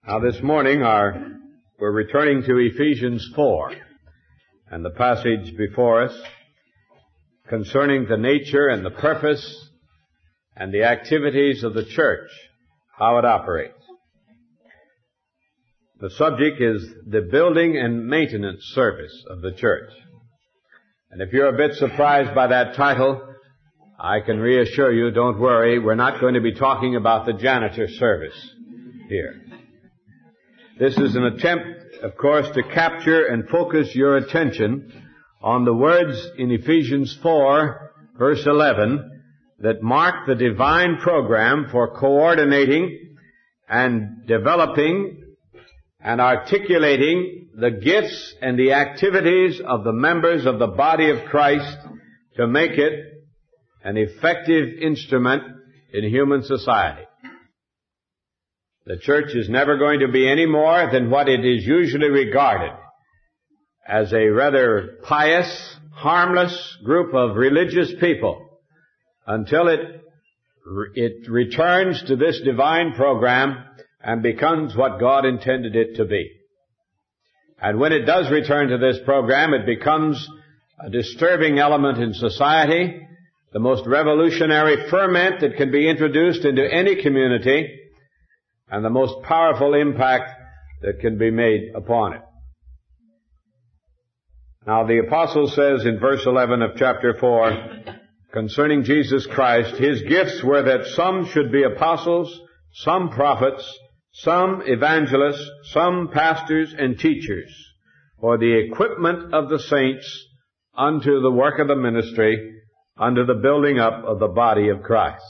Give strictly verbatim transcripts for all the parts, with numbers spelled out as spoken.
Now this morning our, we're returning to Ephesians four, and the passage before us concerning the nature and the purpose and the activities of the church, how it operates. The subject is the building and maintenance service of the church. And if you're a bit surprised by that title, I can reassure you, don't worry, we're not going to be talking about the janitor service here. This is an attempt, of course, to capture and focus your attention on the words in Ephesians four, verse eleven, that mark the divine program for coordinating and developing and articulating the gifts and the activities of the members of the body of Christ to make it an effective instrument in human society. The church is never going to be any more than what it is usually regarded as a rather pious, harmless group of religious people until it, it returns to this divine program and becomes what God intended it to be. And when it does return to this program, it becomes a disturbing element in society, the most revolutionary ferment that can be introduced into any community, and the most powerful impact that can be made upon it. Now the apostle says in verse eleven of chapter four, concerning Jesus Christ, His gifts were that some should be apostles, some prophets, some evangelists, some pastors and teachers, for the equipment of the saints unto the work of the ministry, unto the building up of the body of Christ.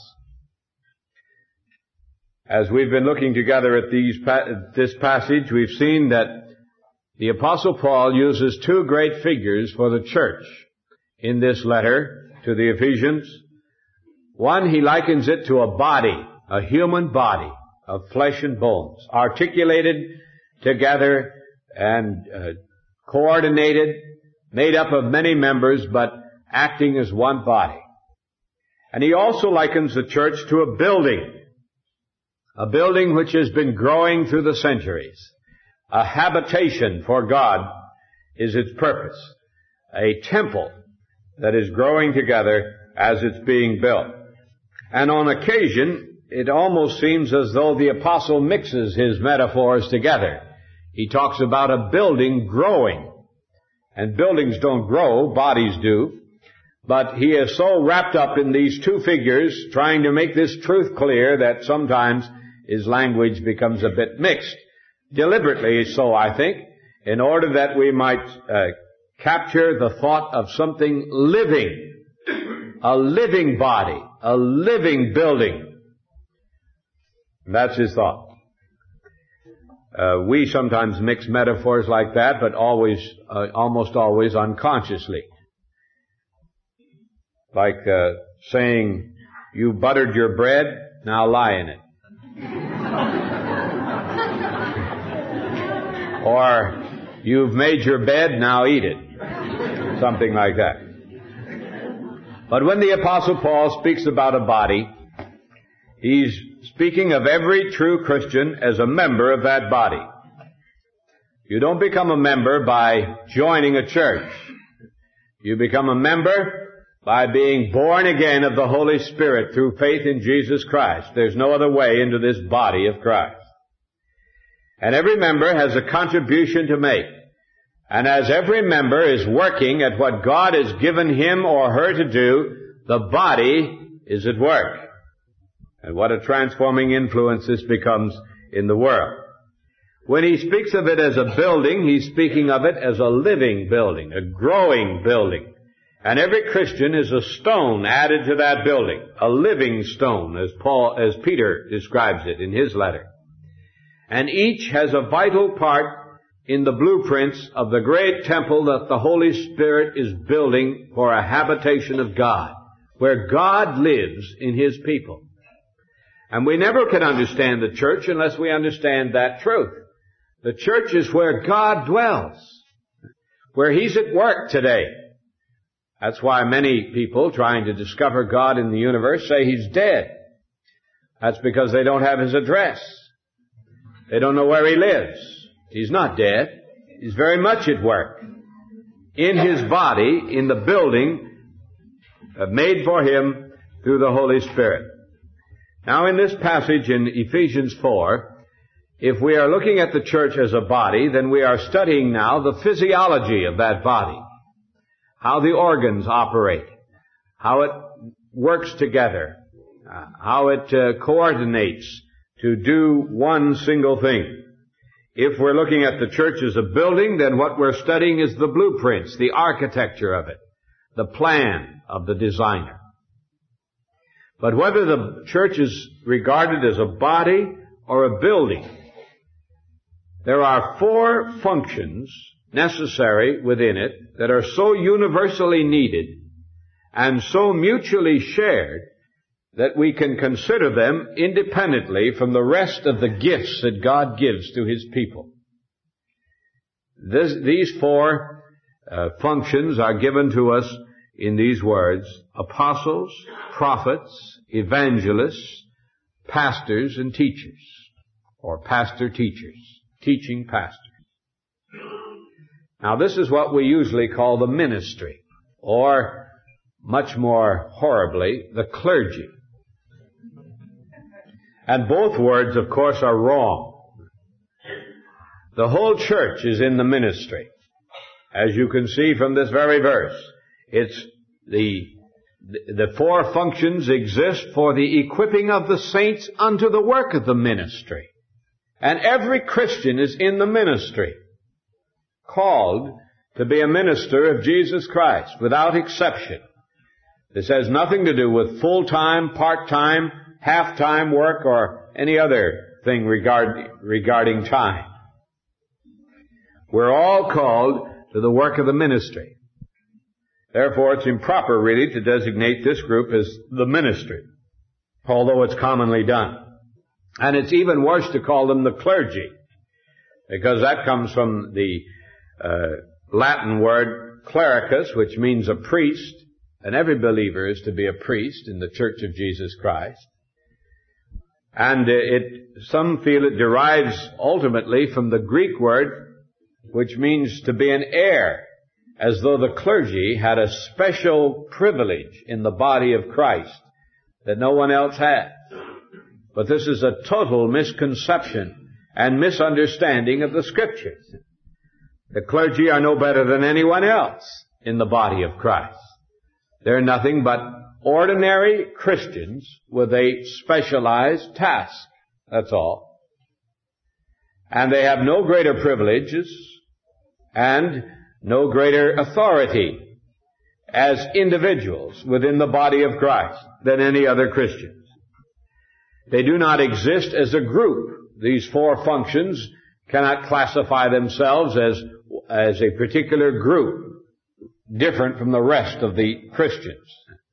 As we've been looking together at these, this passage, we've seen that the Apostle Paul uses two great figures for the church in this letter to the Ephesians. One, he likens it to a body, a human body of flesh and bones, articulated together and uh, coordinated, made up of many members, but acting as one body. And he also likens the church to a building. A building which has been growing through the centuries. A habitation for God is its purpose. A temple that is growing together as it's being built. And on occasion, it almost seems as though the apostle mixes his metaphors together. He talks about a building growing. And buildings don't grow, bodies do. But he is so wrapped up in these two figures, trying to make this truth clear, that sometimes his language becomes a bit mixed. Deliberately so, I think, in order that we might uh, capture the thought of something living, a living body, a living building. That's his thought. Uh, we sometimes mix metaphors like that, but always, uh, almost always unconsciously. Like uh, saying, you buttered your bread, now lie in it. Or, you've made your bed, now eat it. Something like that. But when the Apostle Paul speaks about a body, he's speaking of every true Christian as a member of that body. You don't become a member by joining a church. You become a member by being born again of the Holy Spirit through faith in Jesus Christ. There's no other way into this body of Christ. And every member has a contribution to make. And as every member is working at what God has given him or her to do, the body is at work. And what a transforming influence this becomes in the world. When he speaks of it as a building, he's speaking of it as a living building, a growing building. And every Christian is a stone added to that building, a living stone, as Paul, as Peter describes it in his letter. And each has a vital part in the blueprints of the great temple that the Holy Spirit is building for a habitation of God, where God lives in His people. And we never can understand the church unless we understand that truth. The church is where God dwells, where He's at work today. That's why many people trying to discover God in the universe say He's dead. That's because they don't have His address. They don't know where he lives. He's not dead. He's very much at work in his body, in the building made for him through the Holy Spirit. Now, in this passage in Ephesians four, if we are looking at the church as a body, then we are studying now the physiology of that body, how the organs operate, how it works together, uh, how it uh, coordinates to do one single thing. If we're looking at the church as a building, then what we're studying is the blueprints, the architecture of it, the plan of the designer. But whether the church is regarded as a body or a building, there are four functions necessary within it that are so universally needed and so mutually shared that we can consider them independently from the rest of the gifts that God gives to His people. This, these four uh, functions are given to us in these words: apostles, prophets, evangelists, pastors, and teachers, or pastor-teachers, teaching pastors. Now, this is what we usually call the ministry, or much more horribly, the clergy. And both words, of course, are wrong. The whole church is in the ministry. As you can see from this very verse, it's the, the four functions exist for the equipping of the saints unto the work of the ministry. And every Christian is in the ministry, called to be a minister of Jesus Christ, without exception. This has nothing to do with full-time, part-time, half-time work, or any other thing regard, regarding time. We're all called to the work of the ministry. Therefore, it's improper, really, to designate this group as the ministry, although it's commonly done. And it's even worse to call them the clergy, because that comes from the uh, Latin word clericus, which means a priest, and every believer is to be a priest in the Church of Jesus Christ. And it, some feel it derives ultimately from the Greek word, which means to be an heir, as though the clergy had a special privilege in the body of Christ that no one else had. But this is a total misconception and misunderstanding of the Scriptures. The clergy are no better than anyone else in the body of Christ. They're nothing but ordinary Christians with a specialized task. That's all. And they have no greater privileges and no greater authority as individuals within the body of Christ than any other Christians. They do not exist as a group. These four functions cannot classify themselves as, as a particular group different from the rest of the Christians.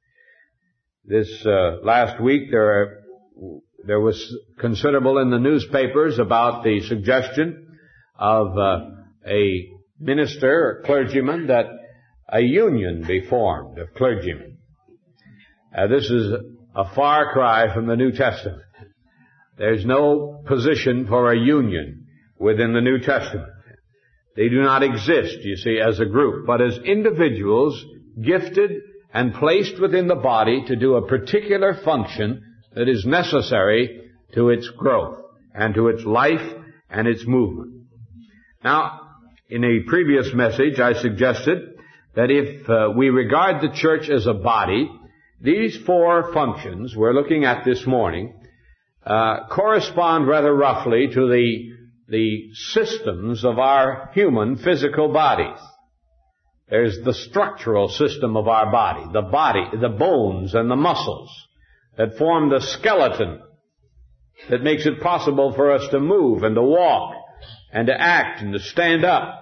This uh, last week there are, there was considerable in the newspapers about the suggestion of uh, a minister or clergyman that a union be formed of clergymen. Uh, this is a far cry from the New Testament. There's no position for a union within the New Testament. They do not exist, you see, as a group, but as individuals gifted and placed within the body to do a particular function that is necessary to its growth and to its life and its movement. Now, in a previous message, I suggested that if uh, we regard the church as a body, these four functions we're looking at this morning uh, correspond rather roughly to the the systems of our human physical bodies. There's the structural system of our body, the body, the bones and the muscles that form the skeleton that makes it possible for us to move and to walk and to act and to stand up.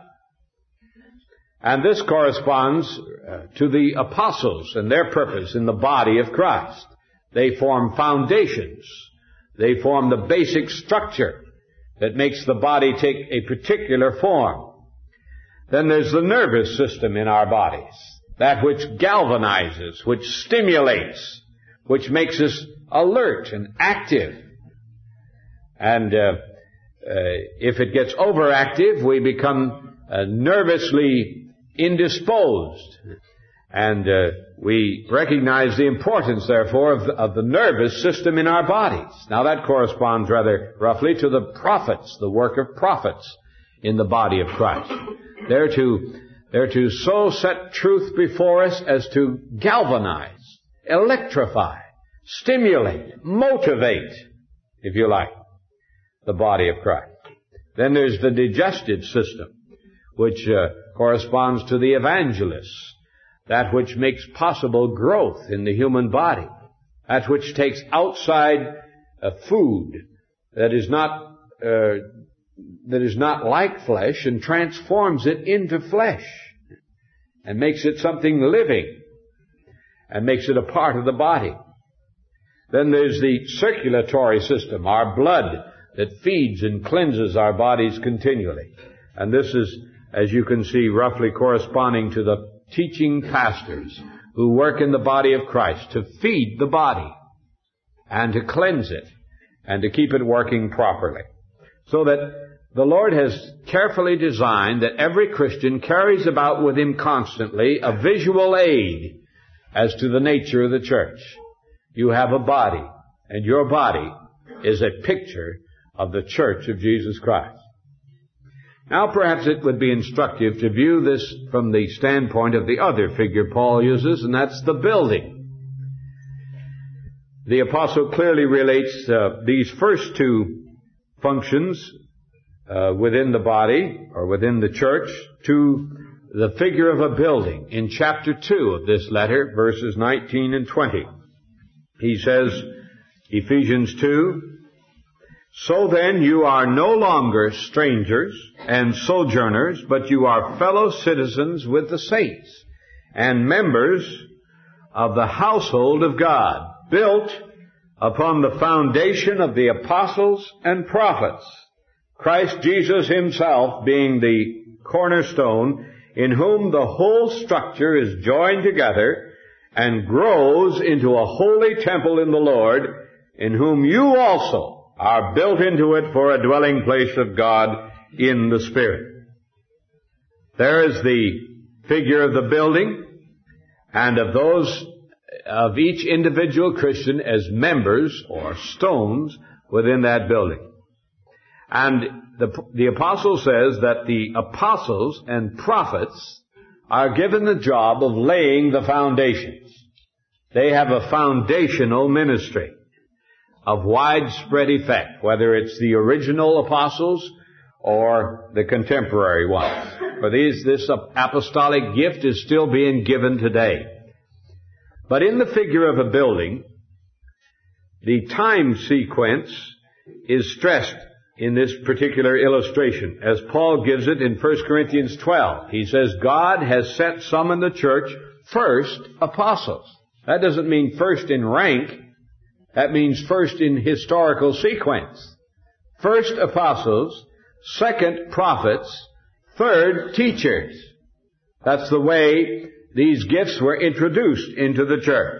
And this corresponds uh, to the apostles and their purpose in the body of Christ. They form foundations. They form the basic structure that makes the body take a particular form. Then there's the nervous system in our bodies, that which galvanizes, which stimulates, which makes us alert and active. And uh, if it gets overactive, we become uh, nervously indisposed. And uh, we recognize the importance, therefore, of the, of the nervous system in our bodies. Now that corresponds rather roughly to the prophets, the work of prophets in the body of Christ. They're to, they're to so set truth before us as to galvanize, electrify, stimulate, motivate, if you like, the body of Christ. Then there's the digestive system, which uh, corresponds to the evangelists, that which makes possible growth in the human body, that which takes outside uh, food that is not uh, that is not like flesh and transforms it into flesh and makes it something living and makes it a part of the body. Then there's the circulatory system, our blood that feeds and cleanses our bodies continually. And this is, as you can see, roughly corresponding to the teaching pastors who work in the body of Christ to feed the body and to cleanse it and to keep it working properly. So that the Lord has carefully designed that every Christian carries about with him constantly a visual aid as to the nature of the church. You have a body, and your body is a picture of the church of Jesus Christ. Now perhaps it would be instructive to view this from the standpoint of the other figure Paul uses, and that's the building. The apostle clearly relates uh, these first two functions uh, within the body, or within the church, to the figure of a building. In chapter two of this letter, verses nineteen and twenty, he says, Ephesians two, "So then you are no longer strangers and sojourners, but you are fellow citizens with the saints and members of the household of God, built upon the foundation of the apostles and prophets, Christ Jesus himself being the cornerstone, in whom the whole structure is joined together and grows into a holy temple in the Lord, in whom you also are built into it for a dwelling place of God in the Spirit." There is the figure of the building and of those of each individual Christian as members or stones within that building. And the, the apostle says that the apostles and prophets are given the job of laying the foundations. They have a foundational ministry of widespread effect, whether it's the original apostles or the contemporary ones. For these, this apostolic gift is still being given today. But in the figure of a building, the time sequence is stressed in this particular illustration, as Paul gives it in First Corinthians twelve. He says, God has set some in the church first apostles. That doesn't mean first in rank. That means first in historical sequence. First apostles, second prophets, third teachers. That's the way these gifts were introduced into the church.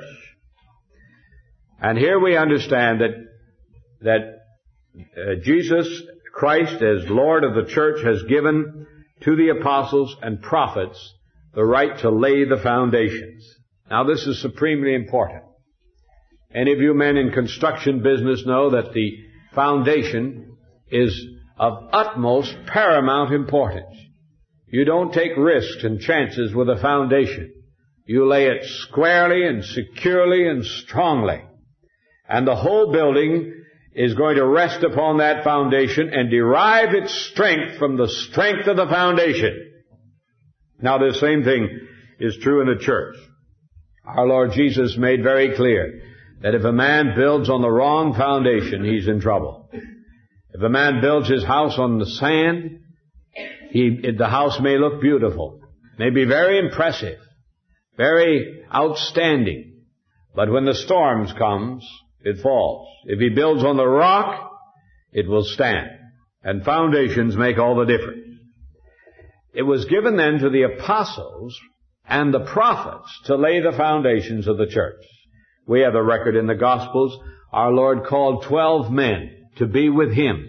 And here we understand that, that uh, Jesus Christ, as Lord of the church, has given to the apostles and prophets the right to lay the foundations. Now this is supremely important. Any of you men in construction business know that the foundation is of utmost paramount importance. You don't take risks and chances with a foundation. You lay it squarely and securely and strongly. And the whole building is going to rest upon that foundation and derive its strength from the strength of the foundation. Now the same thing is true in the church. Our Lord Jesus made very clear that if a man builds on the wrong foundation, he's in trouble. If a man builds his house on the sand, he, the house may look beautiful, may be very impressive, very outstanding, but when the storms comes, it falls. If he builds on the rock, it will stand. And foundations make all the difference. It was given then to the apostles and the prophets to lay the foundations of the church. We have a record in the Gospels. Our Lord called twelve men to be with him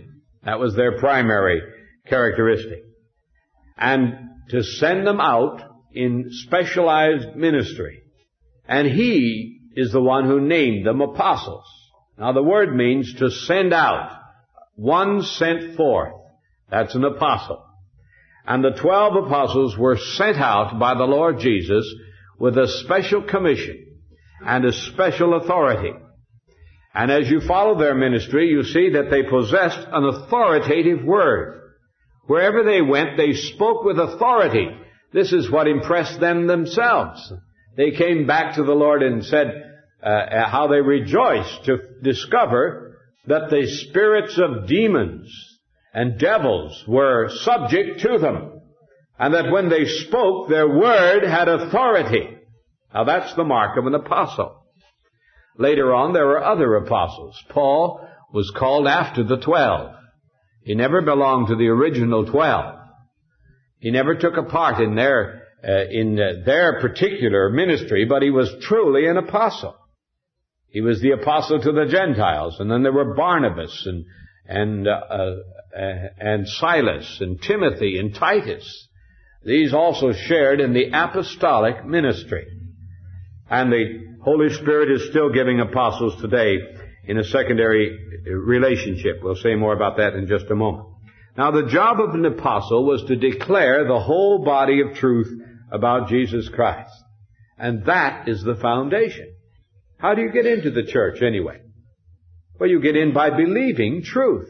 That was their primary characteristic. And to send them out in specialized ministry. And he is the one who named them apostles. Now the word means to send out. One sent forth. That's an apostle. And the twelve apostles were sent out by the Lord Jesus with a special commission and a special authority. And as you follow their ministry, you see that they possessed an authoritative word. Wherever they went, they spoke with authority. This is what impressed them themselves. They came back to the Lord and said uh, how they rejoiced to discover that the spirits of demons and devils were subject to them, and that when they spoke, their word had authority. Now that's the mark of an apostle. Later on, there were other apostles. Paul was called after the twelve. He never belonged to the original twelve. He never took a part in their uh, in uh, their particular ministry, but he was truly an apostle. He was the apostle to the Gentiles, and then there were Barnabas and and uh, uh, and Silas and Timothy and Titus. These also shared in the apostolic ministry. And the Holy Spirit is still giving apostles today in a secondary relationship. We'll say more about that in just a moment. Now, the job of an apostle was to declare the whole body of truth about Jesus Christ. And that is the foundation. How do you get into the church anyway? Well, you get in by believing truth.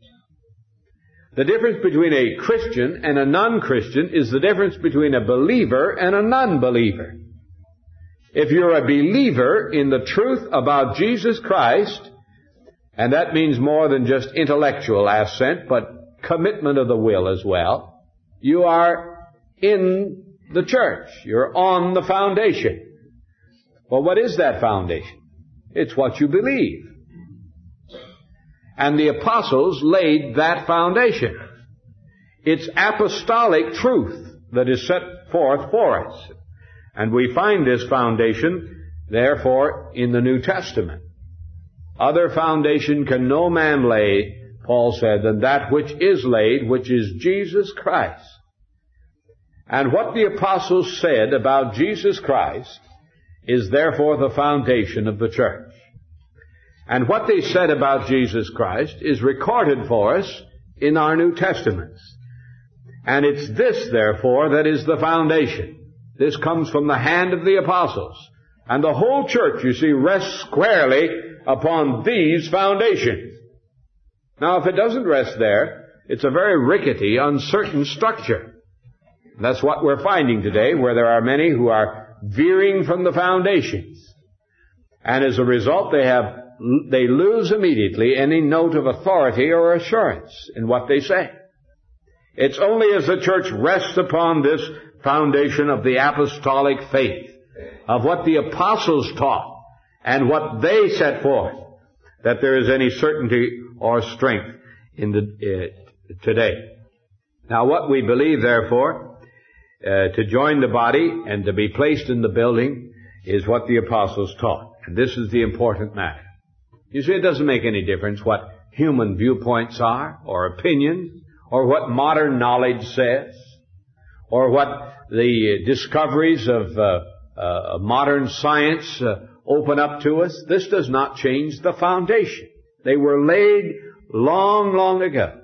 The difference between a Christian and a non-Christian is the difference between a believer and a non-believer. If you're a believer in the truth about Jesus Christ, and that means more than just intellectual assent, but commitment of the will as well, you are in the church. You're on the foundation. Well, what is that foundation? It's what you believe. And the apostles laid that foundation. It's apostolic truth that is set forth for us. And we find this foundation, therefore, in the New Testament. Other foundation can no man lay, Paul said, than that which is laid, which is Jesus Christ. And what the apostles said about Jesus Christ is therefore the foundation of the church. And what they said about Jesus Christ is recorded for us in our New Testaments. And it's this, therefore, that is the foundation. This comes from the hand of the apostles. And the whole church, you see, rests squarely upon these foundations. Now, if it doesn't rest there, it's a very rickety, uncertain structure. That's what we're finding today, where there are many who are veering from the foundations. And as a result, they have they lose immediately any note of authority or assurance in what they say. It's only as the church rests upon this foundation of the apostolic faith, of what the apostles taught and what they set forth, that there is any certainty or strength in the uh, today. Now, what we believe, therefore, uh, to join the body and to be placed in the building is what the apostles taught. And this is the important matter. You see, it doesn't make any difference what human viewpoints are, or opinions, or what modern knowledge says, or what the discoveries of uh, uh, modern science uh, open up to us. This does not change the foundation. They were laid long, long ago.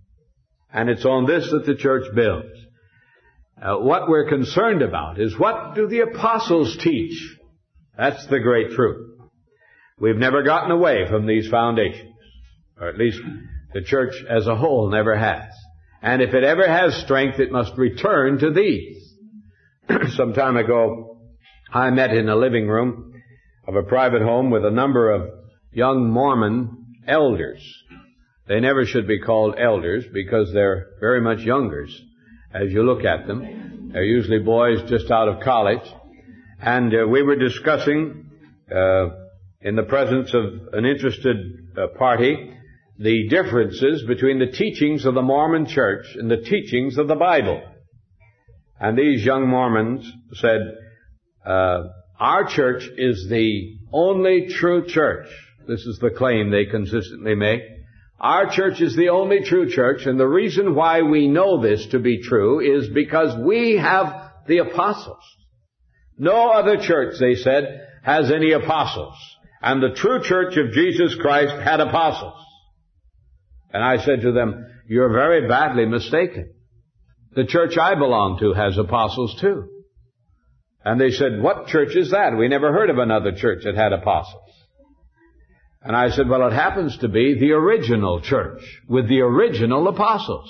And it's on this that the church builds. Uh, what we're concerned about is, what do the apostles teach? That's the great truth. We've never gotten away from these foundations, or at least the church as a whole never has. And if it ever has strength, it must return to these. Some time ago, I met in a living room of a private home with a number of young Mormon elders. They never should be called elders because they're very much youngers as you look at them. They're usually boys just out of college. And uh, we were discussing, uh, in the presence of an interested uh, party, the differences between the teachings of the Mormon church and the teachings of the Bible. And these young Mormons said, uh, our church is the only true church. This is the claim they consistently make. Our church is the only true church, and the reason why we know this to be true is because we have the apostles. No other church, they said, has any apostles. And the true church of Jesus Christ had apostles. And I said to them, you're very badly mistaken. The church I belong to has apostles too. And they said, what church is that? We never heard of another church that had apostles. And I said, well, it happens to be the original church with the original apostles.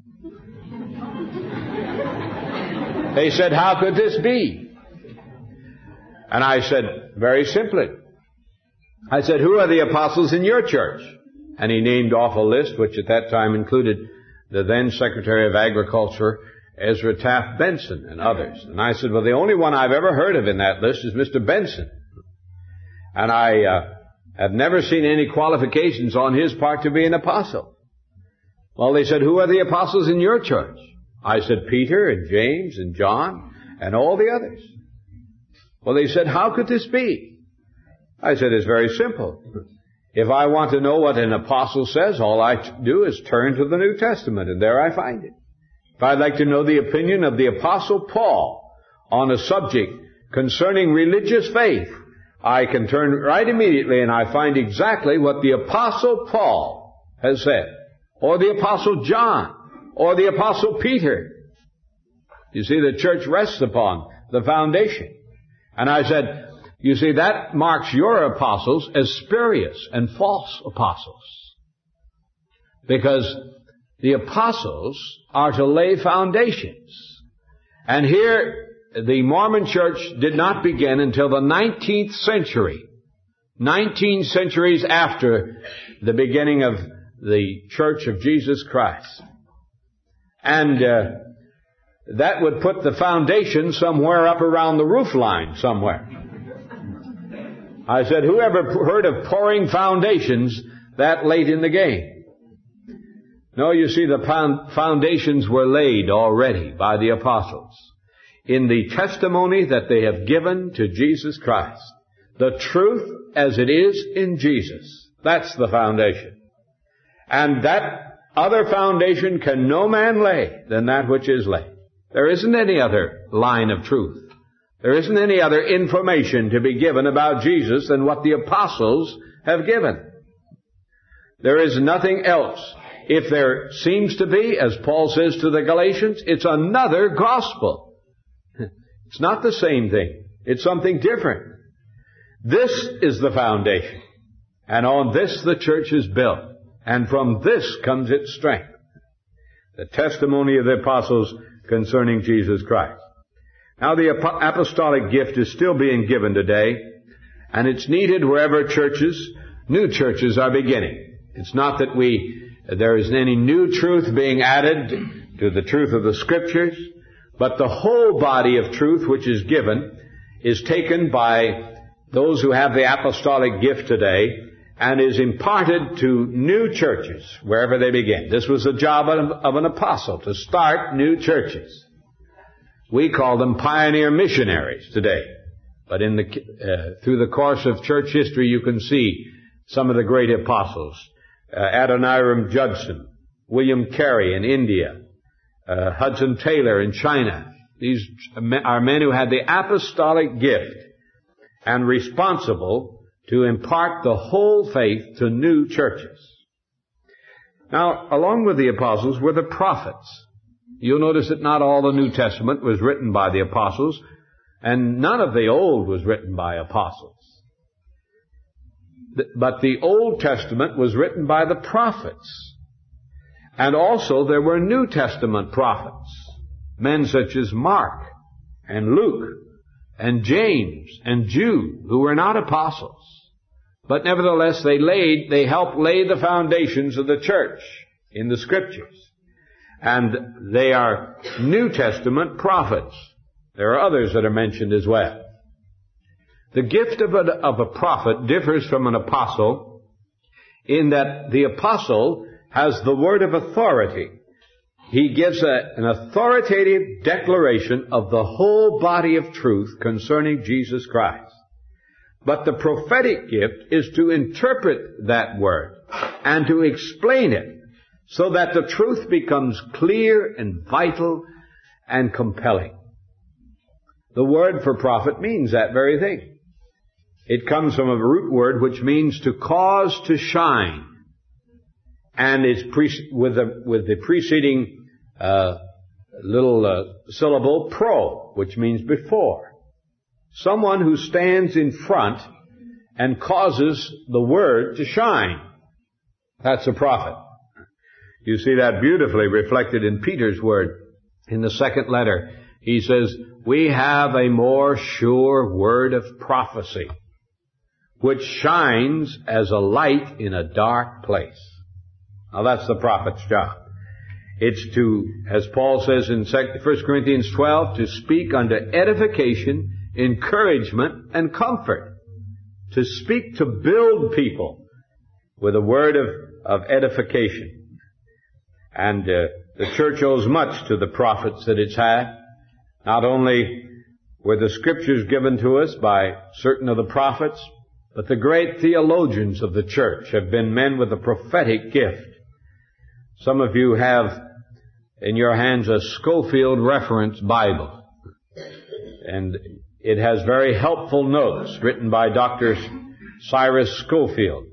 They said, how could this be? And I said, very simply. I said, who are the apostles in your church? And he named off a list, which at that time included the then Secretary of Agriculture, Ezra Taft Benson, and others. And I said, well, the only one I've ever heard of in that list is Mister Benson. And I uh, have never seen any qualifications on his part to be an apostle. Well, they said, who are the apostles in your church? I said, Peter and James and John and all the others. Well, they said, how could this be? I said, it's very simple. If I want to know what an apostle says, all I do is turn to the New Testament, and there I find it. If I'd like to know the opinion of the Apostle Paul on a subject concerning religious faith, I can turn right immediately and I find exactly what the Apostle Paul has said, or the Apostle John, or the Apostle Peter. You see, the church rests upon the foundation. And I said, you see, that marks your apostles as spurious and false apostles. Because the apostles are to lay foundations. And here, the Mormon church did not begin until the nineteenth century. Nineteen centuries after the beginning of the Church of Jesus Christ. And uh, that would put the foundation somewhere up around the roof line somewhere. I said, whoever heard of pouring foundations that late in the game? No, you see, the foundations were laid already by the apostles in the testimony that they have given to Jesus Christ. The truth as it is in Jesus. That's the foundation. And that other foundation can no man lay than that which is laid. There isn't any other line of truth. There isn't any other information to be given about Jesus than what the apostles have given. There is nothing else. If there seems to be, as Paul says to the Galatians, it's another gospel. It's not the same thing. It's something different. This is the foundation. And on this the church is built. And from this comes its strength. The testimony of the apostles concerning Jesus Christ. Now, the apostolic gift is still being given today, and it's needed wherever churches, new churches are beginning. It's not that we, there isn't any new truth being added to the truth of the Scriptures, but the whole body of truth which is given is taken by those who have the apostolic gift today and is imparted to new churches wherever they begin. This was the job of, of an apostle, to start new churches. We call them pioneer missionaries today. But in the, uh, through the course of church history, you can see some of the great apostles. Uh, Adoniram Judson, William Carey in India, uh, Hudson Taylor in China. These are men who had the apostolic gift and responsible to impart the whole faith to new churches. Now, along with the apostles were the prophets. You'll notice that not all the New Testament was written by the apostles, and none of the Old was written by apostles. But the Old Testament was written by the prophets. And also there were New Testament prophets, men such as Mark and Luke and James and Jude, who were not apostles. But nevertheless, they laid, they helped lay the foundations of the church in the Scriptures. And they are New Testament prophets. There are others that are mentioned as well. The gift of a, of a prophet differs from an apostle in that the apostle has the word of authority. He gives a, an authoritative declaration of the whole body of truth concerning Jesus Christ. But the prophetic gift is to interpret that word and to explain it so that the truth becomes clear and vital and compelling. The word for prophet means that very thing. It comes from a root word which means to cause to shine. And it's pre- with the, with the preceding uh, little uh, syllable, pro, which means before. Someone who stands in front and causes the word to shine. That's a prophet. You see that beautifully reflected in Peter's word in the second letter. He says, we have a more sure word of prophecy, which shines as a light in a dark place. Now that's the prophet's job. It's to, as Paul says in First Corinthians twelve, to speak unto edification, encouragement, and comfort. To speak to build people with a word of, of edification. And uh, the church owes much to the prophets that it's had. Not only were the scriptures given to us by certain of the prophets, but the great theologians of the church have been men with a prophetic gift. Some of you have in your hands a Scofield Reference Bible. And it has very helpful notes written by Doctor Cyrus Scofield,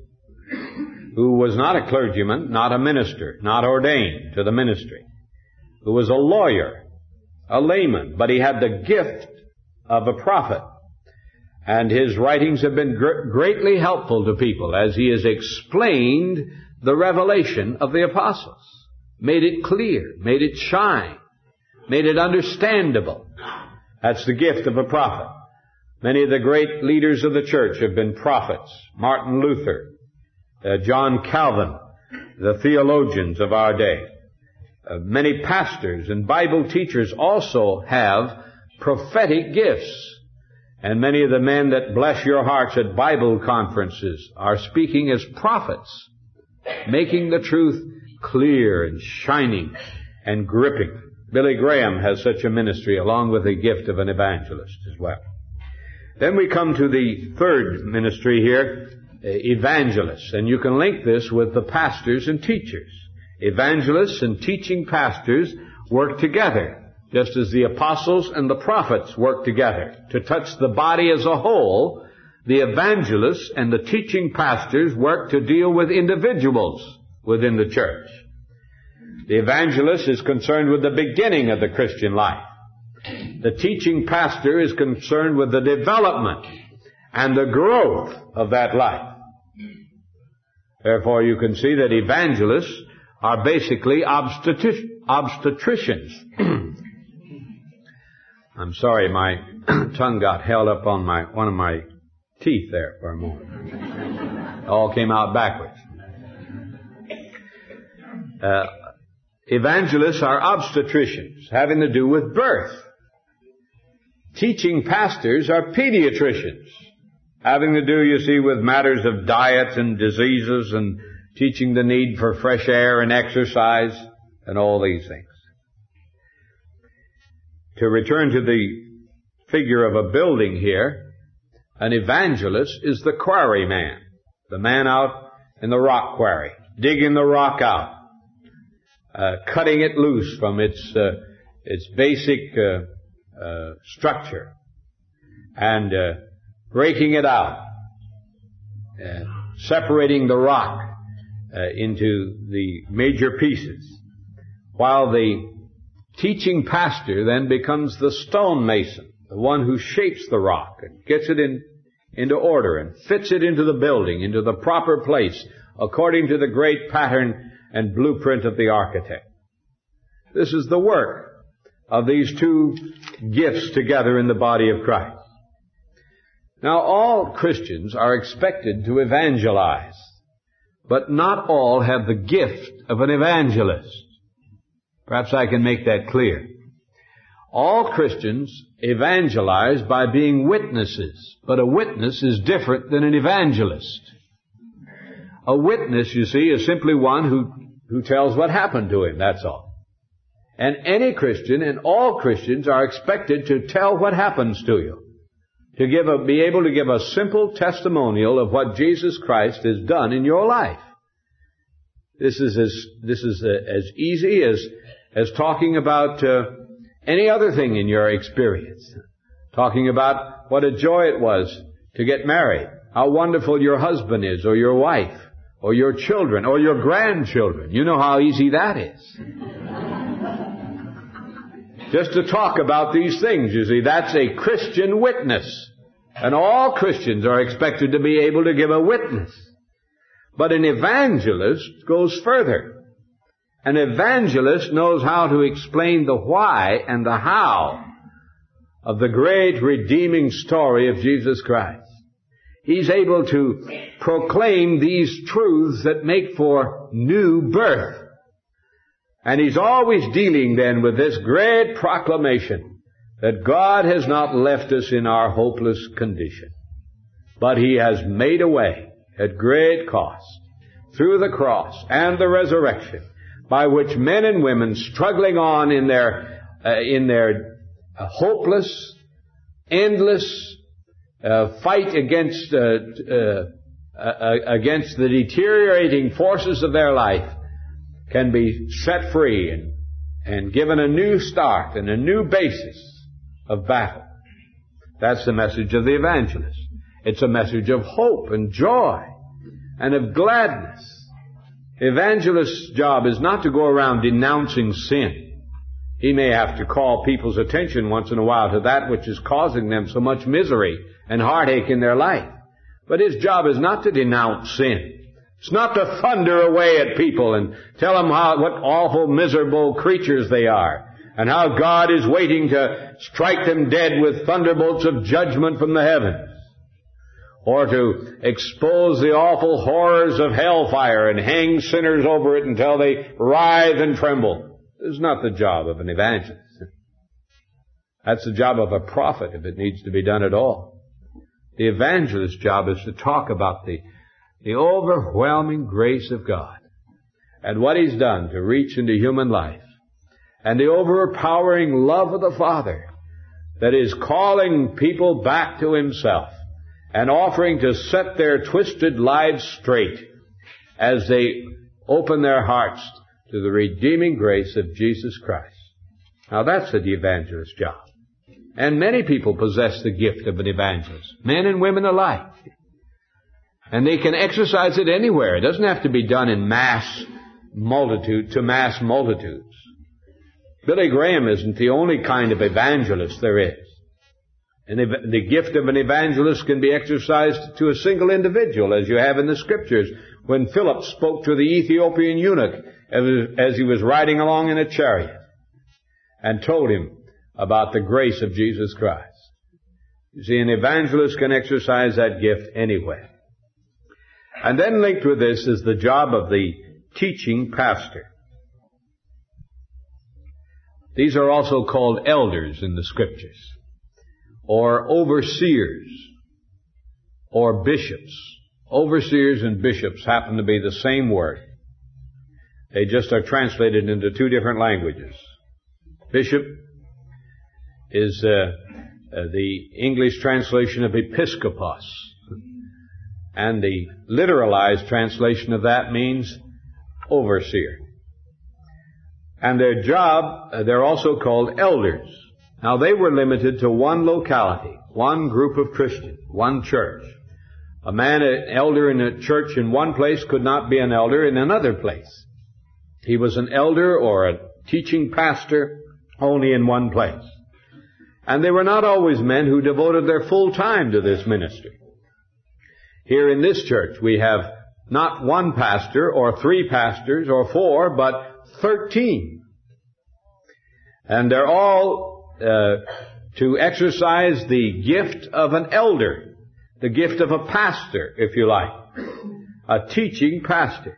who was not a clergyman, not a minister, not ordained to the ministry, who was a lawyer, a layman, but he had the gift of a prophet. And his writings have been gr- greatly helpful to people as he has explained the revelation of the apostles, made it clear, made it shine, made it understandable. That's the gift of a prophet. Many of the great leaders of the church have been prophets. Martin Luther, uh, John Calvin, the theologians of our day. Uh, many pastors and Bible teachers also have prophetic gifts. And many of the men that bless your hearts at Bible conferences are speaking as prophets, making the truth clear and shining and gripping. Billy Graham has such a ministry along with the gift of an evangelist as well. Then we come to the third ministry here, evangelists. And you can link this with the pastors and teachers. Evangelists and teaching pastors work together, just as the apostles and the prophets work together to touch the body as a whole. The evangelists and the teaching pastors work to deal with individuals within the church. The evangelist is concerned with the beginning of the Christian life. The teaching pastor is concerned with the development and the growth of that life. Therefore, you can see that evangelists are basically obstetri- obstetricians. I'm sorry, my tongue got held up on my one of my teeth there for a moment. It all came out backwards. Uh, evangelists are obstetricians, having to do with birth. Teaching pastors are pediatricians, having to do, you see, with matters of diet and diseases and teaching the need for fresh air and exercise and all these things. To return to the figure of a building here, an evangelist is the quarryman, the man out in the rock quarry, digging the rock out, uh, cutting it loose from its uh, its basic uh, uh, structure, and uh, breaking it out, uh, separating the rock uh, into the major pieces, while the teaching pastor then becomes the stonemason, the one who shapes the rock and gets it in, into order and fits it into the building, into the proper place, according to the great pattern and blueprint of the architect. This is the work of these two gifts together in the body of Christ. Now, all Christians are expected to evangelize, but not all have the gift of an evangelist. Perhaps I can make that clear. All Christians evangelize by being witnesses, but a witness is different than an evangelist. A witness, you see, is simply one who, who tells what happened to him, that's all. And any Christian and all Christians are expected to tell what happens to you, to give a, be able to give a simple testimonial of what Jesus Christ has done in your life. This is as, this is uh, as easy as, as talking about uh, any other thing in your experience. Talking about what a joy it was to get married, how wonderful your husband is, or your wife, or your children, or your grandchildren. You know how easy that is. Just to talk about these things, you see, that's a Christian witness. And all Christians are expected to be able to give a witness. But an evangelist goes further. An evangelist knows how to explain the why and the how of the great redeeming story of Jesus Christ. He's able to proclaim these truths that make for new birth. And he's always dealing then with this great proclamation that God has not left us in our hopeless condition, but He has made a way at great cost through the cross and the resurrection, by which men and women struggling on in their uh, in their uh, hopeless, endless uh, fight against uh, uh, uh, against the deteriorating forces of their life can be set free and, and given a new start and a new basis of battle. That's the message of the evangelist. It's a message of hope and joy and of gladness. The evangelist's job is not to go around denouncing sin. He may have to call people's attention once in a while to that which is causing them so much misery and heartache in their life. But his job is not to denounce sin. It's not to thunder away at people and tell them how, what awful, miserable creatures they are, and how God is waiting to strike them dead with thunderbolts of judgment from the heavens, or to expose the awful horrors of hellfire and hang sinners over it until they writhe and tremble. This is not the job of an evangelist. That's the job of a prophet, if it needs to be done at all. The evangelist's job is to talk about the The overwhelming grace of God and what He's done to reach into human life, and the overpowering love of the Father that is calling people back to Himself and offering to set their twisted lives straight as they open their hearts to the redeeming grace of Jesus Christ. Now that's the evangelist's job. And many people possess the gift of an evangelist, men and women alike. And they can exercise it anywhere. It doesn't have to be done in mass multitude, to mass multitudes. Billy Graham isn't the only kind of evangelist there is. And the gift of an evangelist can be exercised to a single individual, as you have in the Scriptures, when Philip spoke to the Ethiopian eunuch as he was riding along in a chariot and told him about the grace of Jesus Christ. You see, an evangelist can exercise that gift anywhere. And then linked with this is the job of the teaching pastor. These are also called elders in the Scriptures, or overseers, or bishops. Overseers and bishops happen to be the same word. They just are translated into two different languages. Bishop is uh, uh, the English translation of episkopos. And the literalized translation of that means overseer. And their job, uh, they're also called elders. Now they were limited to one locality, one group of Christians, one church. A man, an elder in a church in one place could not be an elder in another place. He was an elder or a teaching pastor only in one place. And they were not always men who devoted their full time to this ministry. Here in this church, we have not one pastor or three pastors or four, but thirteen. And they're all uh, to exercise the gift of an elder, the gift of a pastor, if you like, a teaching pastor.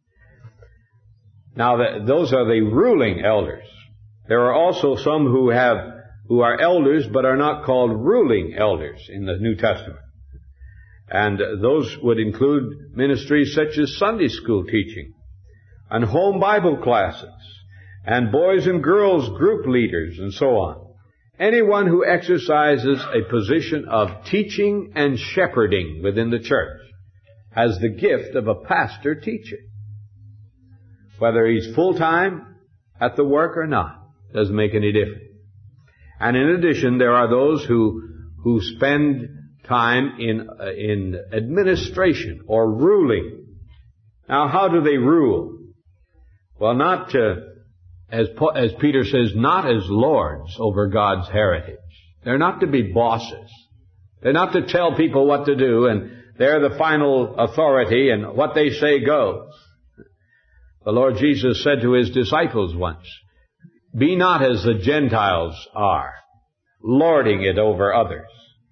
Now, the, those are the ruling elders. There are also some who have who are elders but are not called ruling elders in the New Testament. And those would include ministries such as Sunday school teaching and home Bible classes and boys and girls group leaders and so on. Anyone who exercises a position of teaching and shepherding within the church has the gift of a pastor teacher. Whether he's full-time at the work or not, doesn't make any difference. And in addition, there are those who who spend time in uh, in administration or ruling. Now, how do they rule? Well, not uh, as as Peter says, not as lords over God's heritage. They're not to be bosses. They're not to tell people what to do, and they're the final authority, and what they say goes. The Lord Jesus said to his disciples once, "Be not as the Gentiles are, lording it over others."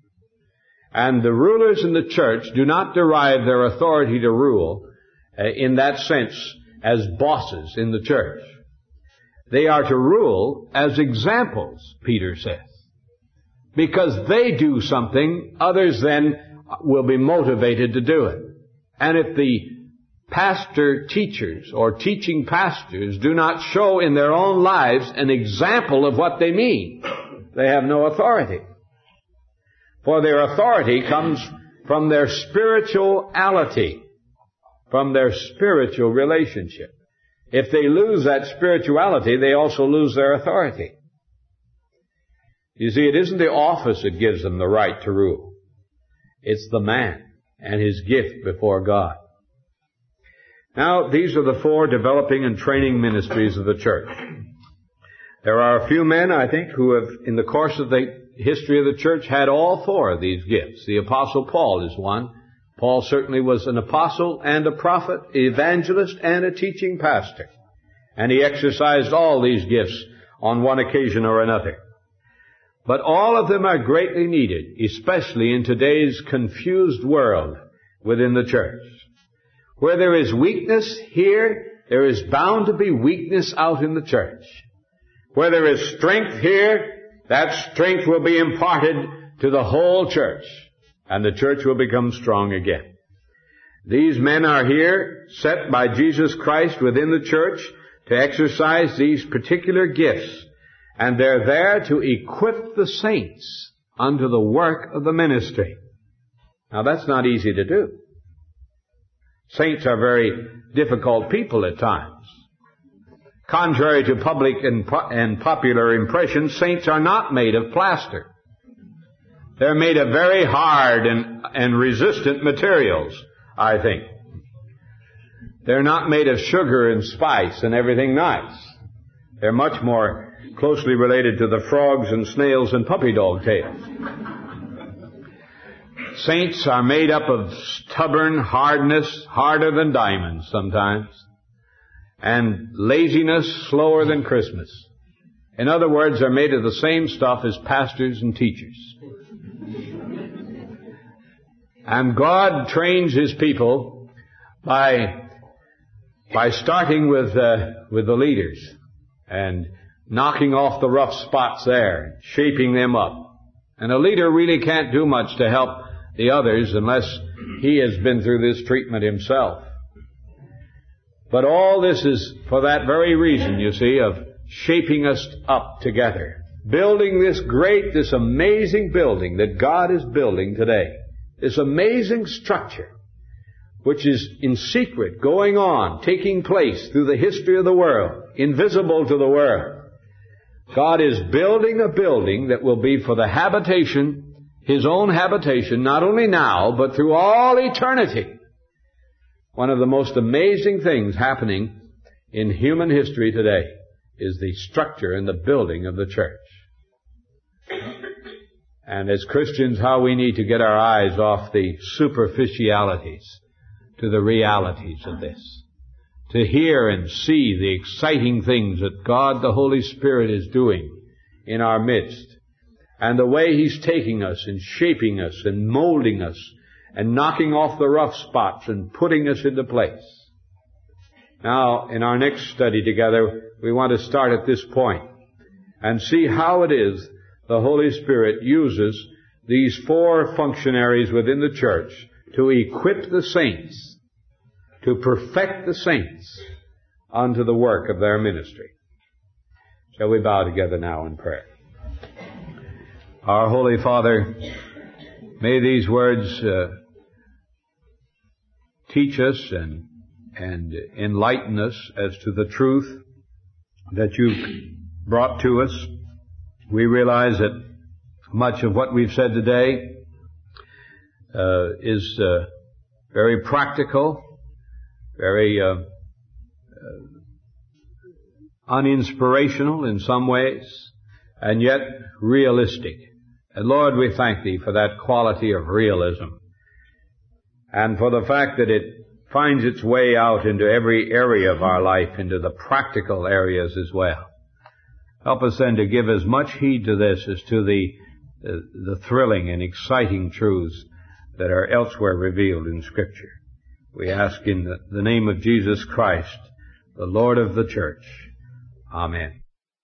And the rulers in the church do not derive their authority to rule uh, in that sense as bosses in the church. They are to rule as examples, Peter says. Because they do something, others then will be motivated to do it. And if the pastor teachers or teaching pastors do not show in their own lives an example of what they mean, they have no authority. For their authority comes from their spirituality, from their spiritual relationship. If they lose that spirituality, they also lose their authority. You see, it isn't the office that gives them the right to rule. It's the man and his gift before God. Now, these are the four developing and training ministries of the church. There are a few men, I think, who have, in the course of the history of the church, had all four of these gifts. The Apostle Paul is one. Paul certainly was an apostle and a prophet, evangelist, and a teaching pastor. And he exercised all these gifts on one occasion or another. But all of them are greatly needed, especially in today's confused world within the church. Where there is weakness here, there is bound to be weakness out in the church. Where there is strength here, that strength will be imparted to the whole church, and the church will become strong again. These men are here, set by Jesus Christ within the church to exercise these particular gifts, and they're there to equip the saints unto the work of the ministry. Now, that's not easy to do. Saints are very difficult people at times. Contrary to public and, po- and popular impression, saints are not made of plaster. They're made of very hard and, and resistant materials, I think. They're not made of sugar and spice and everything nice. They're much more closely related to the frogs and snails and puppy dog tails. Saints are made up of stubborn hardness, harder than diamonds sometimes, and laziness slower than Christmas. In other words, they're made of the same stuff as pastors and teachers. And God trains His people by by starting with uh, with the leaders and knocking off the rough spots there, shaping them up. And a leader really can't do much to help the others unless he has been through this treatment himself. But all this is for that very reason, you see, of shaping us up together. Building this great, this amazing building that God is building today. This amazing structure, which is in secret, going on, taking place through the history of the world, invisible to the world. God is building a building that will be for the habitation, His own habitation, not only now, but through all eternity. One of the most amazing things happening in human history today is the structure and the building of the church. And as Christians, how we need to get our eyes off the superficialities to the realities of this. To hear and see the exciting things that God the Holy Spirit is doing in our midst. And the way He's taking us and shaping us and molding us and knocking off the rough spots and putting us into place. Now, in our next study together, we want to start at this point and see how it is the Holy Spirit uses these four functionaries within the church to equip the saints, to perfect the saints unto the work of their ministry. Shall we bow together now in prayer? Our Holy Father, may these words uh, teach us and and enlighten us as to the truth that you've brought to us. We realize that much of what we've said today uh, is uh, very practical, very uh, uh, uninspirational in some ways, and yet realistic. And Lord, we thank Thee for that quality of realism, and for the fact that it finds its way out into every area of our life, into the practical areas as well. Help us then to give as much heed to this as to the uh, the thrilling and exciting truths that are elsewhere revealed in Scripture. We ask in the, the name of Jesus Christ, the Lord of the church. Amen.